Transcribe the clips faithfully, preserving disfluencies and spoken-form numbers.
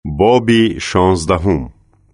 بابی شانزدهم.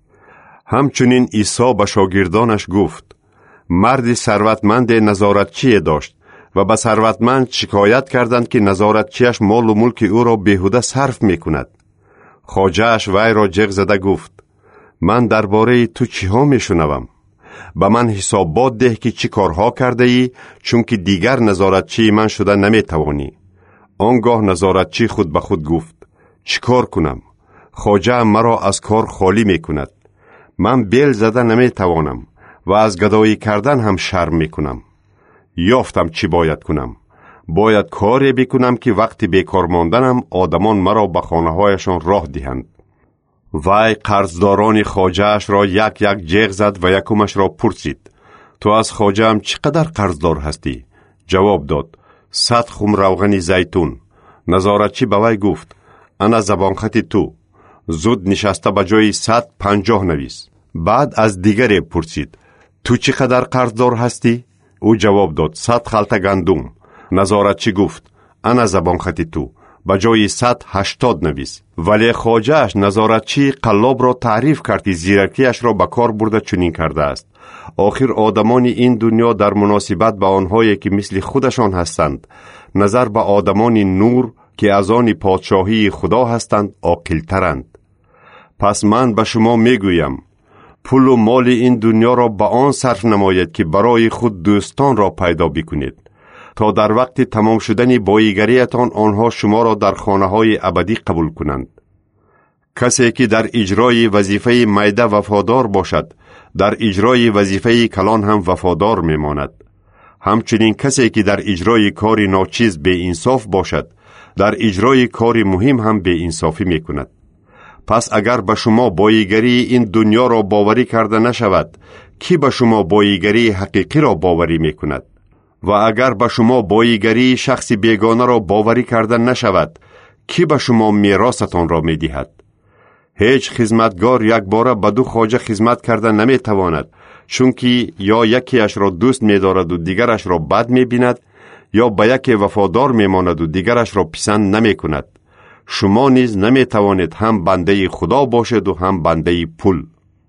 همچنین عیسی به شاگردانش گفت: مردی ثروتمند نظارتچی داشت و به ثروتمند شکایت کردند که نظارتچیش مال و ملک او را بیهوده صرف می کند. خواجه‌اش وی را جیغ زده گفت: من درباره تو چی ها می شنوم؟ به من حسابات ده که چی کارها کرده ای، چون که دیگر نظارتچی من شده نمی توانی. آنگاه نظارتچی خود به خود گفت: چی کار کنم؟ خواجه مرا از کار خالی می کند. من بیل زده نمی توانم و از گدایی کردن هم شرم می کنم. یافتم چی باید کنم. باید کاری بکنم که وقتی بیکار ماندنم آدمان مرا به خانه هایشان راه دهند. وی قرضداران خواجه‌اش را یک یک جیغ زد و یکمش را پرسید: تو از خواجه‌ام چقدر قرضدار هستی؟ جواب داد: صد خم روغن زیتون. نظارتچی به وی گفت: انا زبان خط تو. زود نشسته به جای صد پنجاه نویس. بعد از دیگری پرسید: تو چقدر قرضدار هستی؟ او جواب داد: صد خلطه گندم. نظارتچی گفت: انا زبان خط تو. به جای صد هشتاد نویس. ولی خواجه‌اش نظارتچی قلاب را تعریف کرد، زیرکیش را به کار برده چنین کرده است. آخر آدمان این دنیا در مناسبت به آنهایی که مثل خودشان هستند، نظر به آدمان نور که از آن پادشاهی خدا هستند عاقل‌ترند. پس من به شما میگویم: پول و مال این دنیا را به آن صرف نماید که برای خود دوستان را پیدا بکنید، تا در وقت تمام شدن بایگریتان آنها شما را در خانه های ابدی قبول کنند. کسی که در اجرای وظیفه میده وفادار باشد، در اجرای وظیفه کلان هم وفادار میماند. همچنین کسی که در اجرای کاری ناچیز به انصاف باشد، در اجرای کاری مهم هم به انصافی میکند. پس اگر به شما بایگری این دنیا را باوری کرده نشود، کی به شما بایگری حقیقی را باوری میکند؟ و اگر به شما بایگری شخص بیگانه را باوری کرده نشود، کی به شما میراثتان را میدهد؟ هیچ خدمتگار یک باره به دو خواجه خدمت کرده نمیتواند، چون که یا یکیش را دوست می‌دارد و دیگرش را بد می‌بیند، یا به یکی وفادار میماند و دیگرش را پسند نمی‌کند. شما نیز نمی‌توانید هم بنده خدا باشید و هم بنده پول.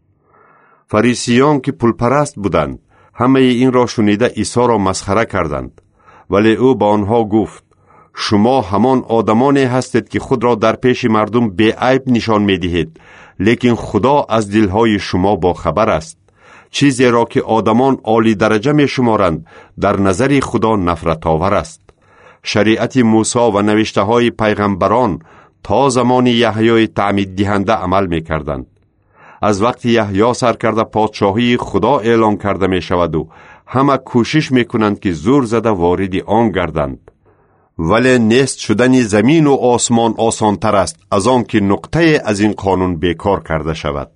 فریسیان که پول پرست بودند، همه این را شنیده عیسی را مسخره کردند. ولی او با آنها گفت: شما همان آدمانی هستید که خود را در پیش مردم بی عیب نشان می‌دهید، لیکن خدا از دلهای شما با خبر است. چیزی را که آدمان عالی درجه می شمارند، در نظر خدا نفرت آور است. شریعت موسی و نوشته های پیغمبران تا زمان یحیای تعمید دهنده عمل می کردند. از وقت یحیی سرکرده پادشاهی خدا اعلان کرده می شود و همه کوشش می کنند که زور زده وارد آن گردند. ولی نیست شدن زمین و آسمان آسان تر است از آن که نقطه از این قانون بیکار کرده شود.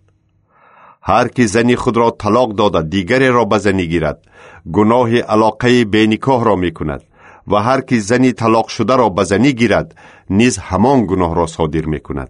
هر کی زنی خود را طلاق داده دیگری را به زنی گیرد، گناه علاقه بینکاه را می کند، و هر کی زنی طلاق شده را به زنی گیرد نیز همان گناه را صادر می کند.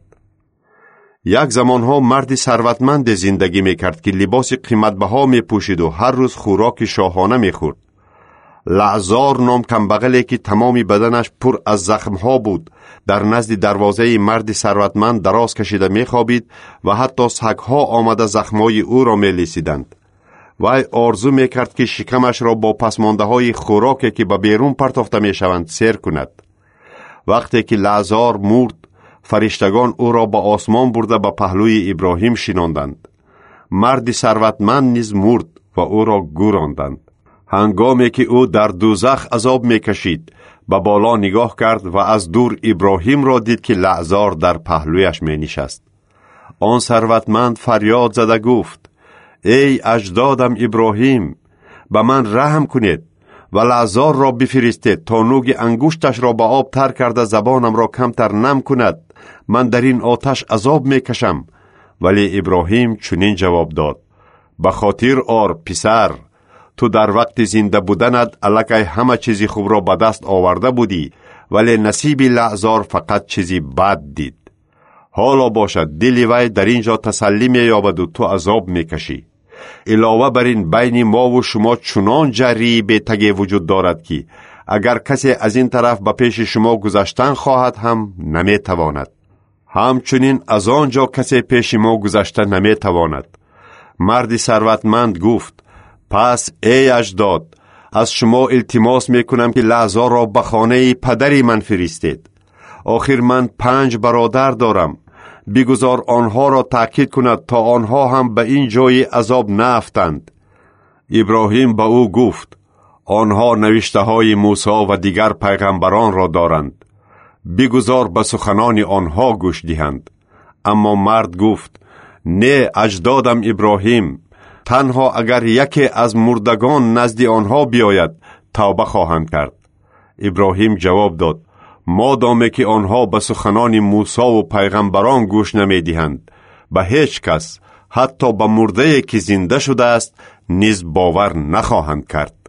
یک زمانها مردی ثروتمند زندگی می کرد که لباس قیمت بها می پوشید و هر روز خوراک شاهانه می خورد. لعزار نام کمبغلی که تمامی بدنش پر از زخمها بود، در نزد دروازه مرد ثروتمند دراز کشیده می خوابید و حتی سگها آمده زخمهای او را می لیسیدند. وی آرزو می کرد که شکمش را با پسمانده های خوراکی که به بیرون پرتافته می شوند سیر کند. وقتی که لعزار مرد، فرشتگان او را به آسمان برده به پهلوی ابراهیم شناندند. مرد ثروتمند نیز مرد و او را گوراندند. هنگامی که او در دوزخ عذاب می کشید، به بالا نگاه کرد و از دور ابراهیم را دید که لعزار در پهلویش می نشست. آن ثروتمند فریاد زده گفت: ای اجدادم ابراهیم، به من رحم کنید و لعزار را بفرستید تا نوک انگشتش را به آب تر کرده زبانم را کمتر نم کند. من در این آتش عذاب می کشم. ولی ابراهیم چنین جواب داد: به خاطر آر پسر، تو در وقت زنده بودنت الکی همه چیزی خوب را به دست آورده بودی، ولی نصیب لعزار فقط چیزی بد دید. حالا باشد دل وی در اینجا تسلی می یابد و تو عذاب می کشی. علاوه بر این بین ما و شما چنان جری به تگی وجود دارد که اگر کسی از این طرف به پیش شما گذشتن خواهد هم نمی تواند. همچنین از آنجا کسی پیش ما گذشته نمی تواند. مرد ثروتمند گفت: پس ای اجداد، از شما التماس می کنم که لعازر را به خانه پدری من فرستید. آخر من پنج برادر دارم، بگذار آنها را تأکید کند تا آنها هم به این جای عذاب نیفتند. ابراهیم به او گفت: آنها نوشته های موسی و دیگر پیغمبران را دارند، بگذار به سخنان آنها گوش دهند. اما مرد گفت: نه اجدادم ابراهیم، تنها اگر یکی از مردگان نزد آنها بیاید توبه خواهند کرد. ابراهیم جواب داد: مادامی که آنها به سخنان موسی و پیغمبران گوش نمی دهند، به هیچ کس، حتی به مرده که زنده شده است، نیز باور نخواهند کرد.